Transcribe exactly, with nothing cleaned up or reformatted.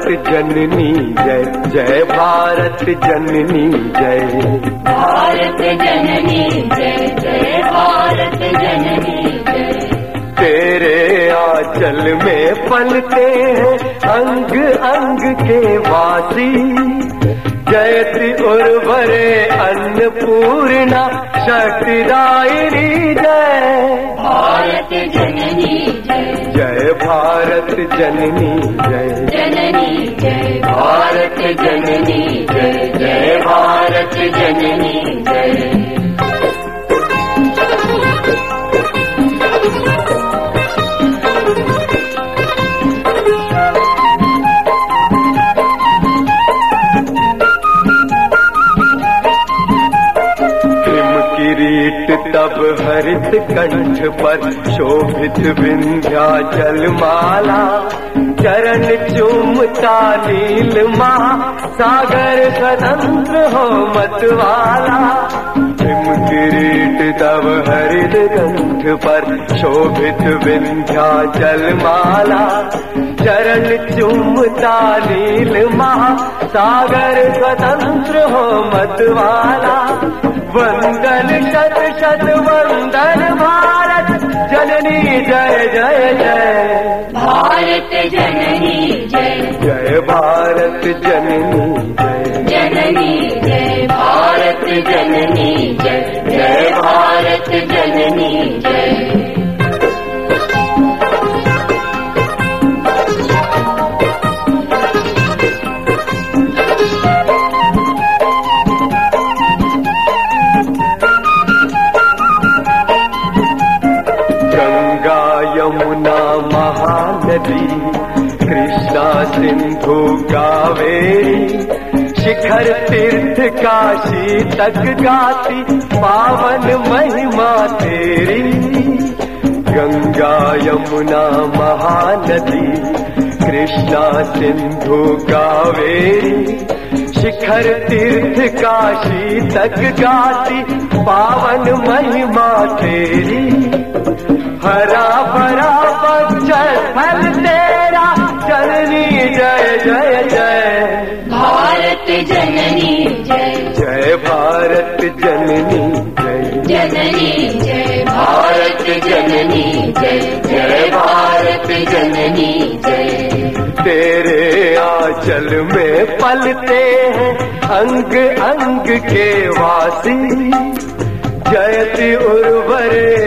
जननी जय, जय भारत जननी जय, भारत जननी जय, जय भारत जननी जय। तेरे आंचल में पलते हैं अंग अंग के वासी, जयति उर्वरे अन्नपूर्णा शक्तिदायिनी जय, भारत जननी जय, जय भारत जननी जय, जननी जय, भारत जननी जय, जय भारत जननी जय। तब हरित कंठ पर शोभित विंध्याचल माला, चरण चूमता नीलमा सागर स्वतंत्र हो मतवाला। हिम किरीट तब हरित कंठ पर शोभित विंध्याचल माला, चरण चूमता नीलमा सागर स्वतंत्र हो मतवाला। वंदन शत शत वंदन भारत जननी जय जय जय, भारत जननी जय, जय भारत जननी जय, जननी जय, भारत जननी जय, जय भारत जननी जय। यमुना महानदी कृष्णा सिंधु कावेरी, शिखर तीर्थ काशी तक गाती पावन महिमा तेरी। गंगा यमुना महानदी कृष्णा सिंधु कावेरी, शिखर तीर्थ काशी तक गाती पावन महिमा तेरी। हरा भरा बंजर फल तेरा जननी जय जय जय, भारत जननी जय, जय भारत जननी जय, जननी जय, भारत जननी जय, जय भारत जननी जय। तेरे आंचल में पलते हैं अंग अंग के वासी, जयति उर्वरे